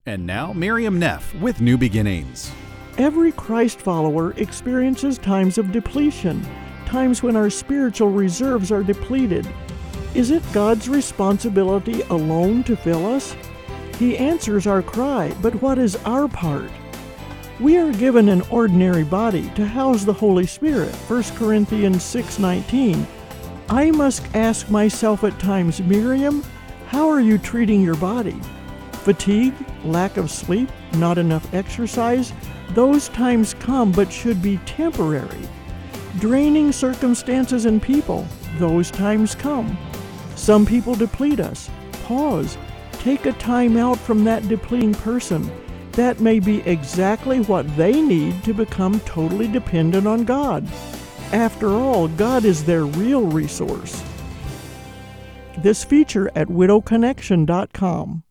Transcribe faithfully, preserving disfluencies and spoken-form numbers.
And now, Miriam Neff with New Beginnings. Every Christ follower experiences times of depletion, times when our spiritual reserves are depleted. Is it God's responsibility alone to fill us? He answers our cry, but what is our part? We are given an ordinary body to house the Holy Spirit, First Corinthians six nineteen. I must ask myself at times, Miriam, how are you treating your body? Fatigue, lack of sleep, not enough exercise, those times come but should be temporary. Draining circumstances and people, those times come. Some people deplete us. Pause. Take a time out from that depleting person. That may be exactly what they need to become totally dependent on God. After all, God is their real resource. This feature at widow connection dot com.